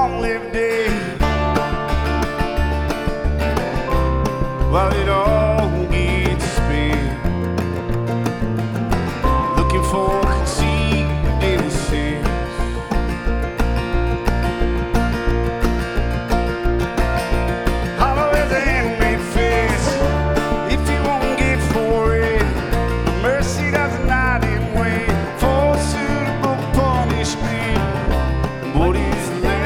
long-lived day, while it all gets spent, looking for